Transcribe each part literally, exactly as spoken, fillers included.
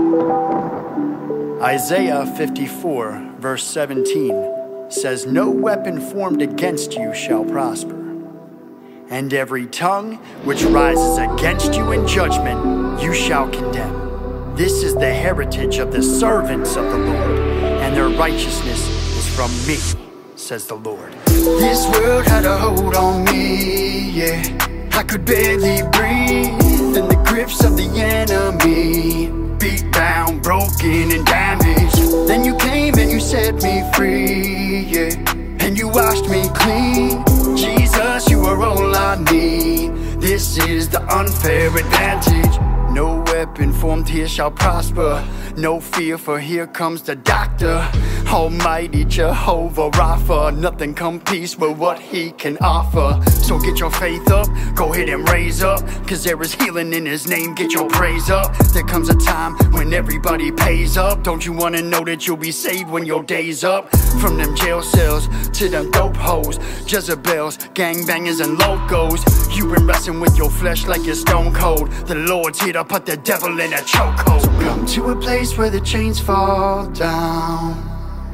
Isaiah fifty-four, verse seventeen says, "No weapon formed against you shall prosper, and every tongue which rises against you in judgment you shall condemn. This is the heritage of the servants of the Lord, and their righteousness is from me, says the Lord." This world had a hold on me, yeah. I could barely breathe in the grips of the enemy. Beat down, broken and damaged. Then you came and you set me free, yeah. And you washed me clean. Jesus, you are all I need. This is the unfair advantage. No weapon formed here shall prosper. No fear, for here comes the doctor. Almighty Jehovah Rapha. Nothing competes with what he can offer. So get your faith up, go ahead and raise up, cause there is healing in his name, get your praise up. There comes a time when everybody pays up. Don't you wanna know that you'll be saved when your day's up? From them jail cells to them dope hoes, Jezebels, gangbangers and locos. You been wrestling with your flesh like you're stone cold. The Lord's here to put the devil in a chokehold. So come to a place where the chains fall down.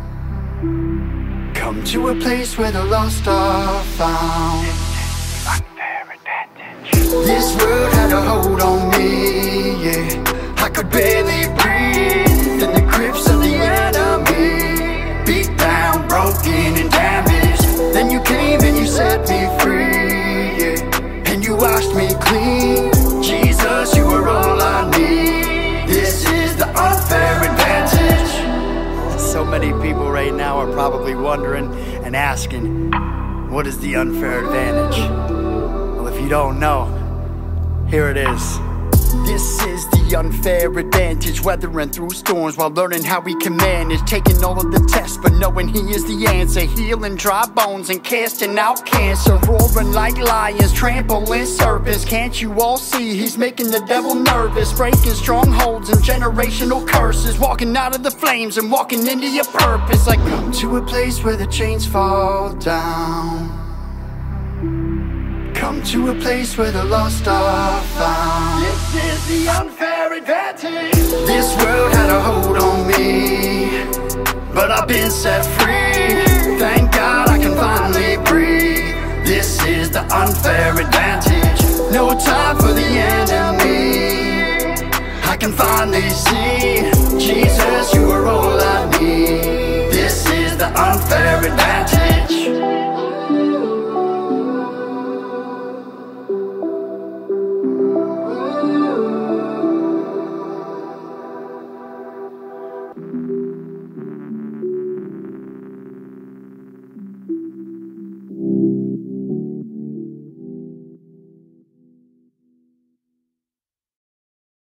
Come to a place where the lost are found. Unfair advantage. This world had a hold on me, yeah. I could barely breathe in the grips of the enemy. Beat down, broken and damaged. Then you came and you set me free, yeah. And you washed me clean. Jesus, you are all I need. This is the unfair advantage. So many people right now are probably wondering and asking, what is the unfair advantage? Well, if you don't know, here it is. This is the unfair advantage, weathering through storms while learning how we can manage. Taking all of the tests, but knowing he is the answer. Healing dry bones and casting out cancer. Roaring like lions, trampling serpents. Can't you all see he's making the devil nervous? Breaking strongholds and generational curses. Walking out of the flames and walking into your purpose. Like, come to a place where the chains fall down. Come to a place where the lost are found. This is the unfair advantage. This world had a hold on me, but I've been set free. Thank God I can finally breathe. This is the unfair advantage. No time for the enemy. I can finally see, Jesus, you are all I need. This is the unfair advantage.